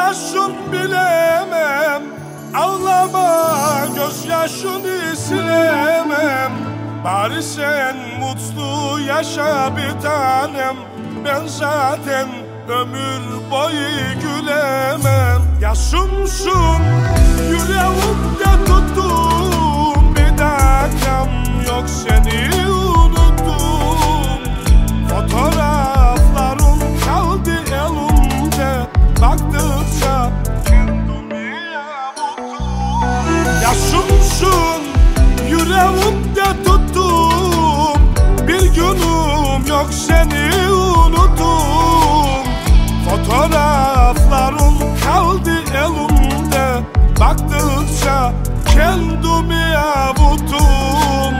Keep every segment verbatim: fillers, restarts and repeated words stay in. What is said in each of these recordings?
yaşın bilemem, ağlama gözyaşını silemem. Bari sen mutlu yaşa bir tanem, ben zaten ömür boyu gülemem. Yaşımsın yüreğimde tuttum, bir dakikam yok seni unuttum. Fotoğrafların kaldı elimde, baktıkça kendimi avuttum. Yaşımsın yüreğimde tuttum, bir günüm yok seni unuttum. Fotoğrafların kaldı elimde, baktıkça kendimi avuttum.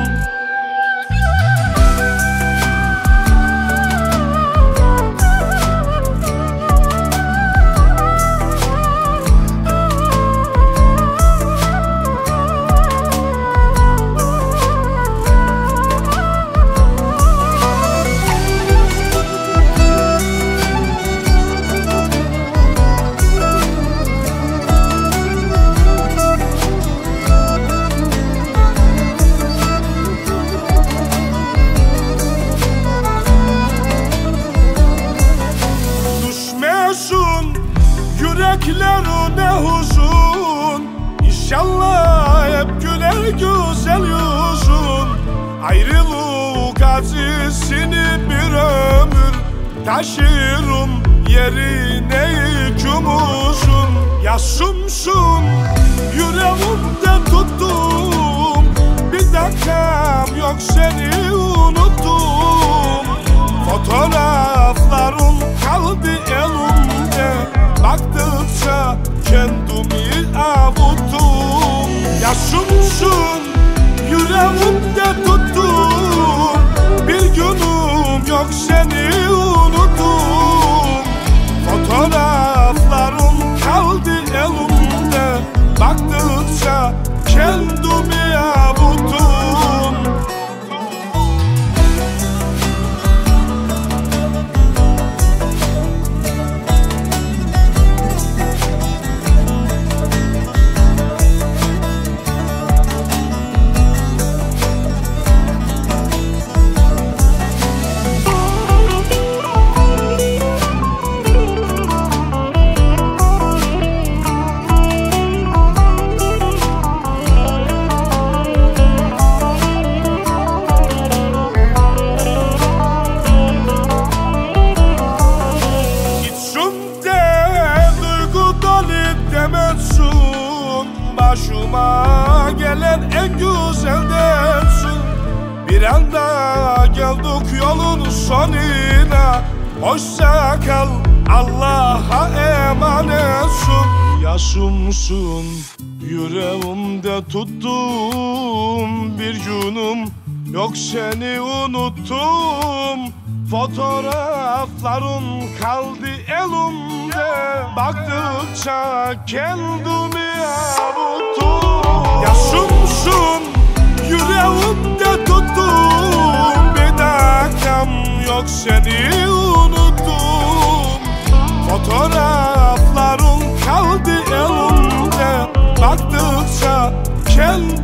Yüreklerine huzun, İnşallah hep güler güzel yüzün. Ayrılık acısını bir ömür taşırım, yerine yükümüzün. Yaşımsın yüreğimde tuttum, bir dakikam yok seni unuttum. Fotoğrafların kaldı elimde, baktıkça kendimi avuttum. Yaşımsın yüreğimde tuttum, bir günüm yok seni unuttum. Fotoğrafların kaldı elimde, baktıkça kendimi avuttum. Başıma gelen en güzel dersin, bir anda geldik yolun sonuna. Hoşça kal, Allah'a emanetsin. Yaşımsın yüreğimde tuttum, bir günüm yok seni unuttum. Fotoğrafların kaldı elimde, baktıkça kendimi avuttum. Yaşımsın yüreğimde tuttum, bir dakikam yok seni unuttum. Fotoğrafların kaldı elimde, baktıkça kendimi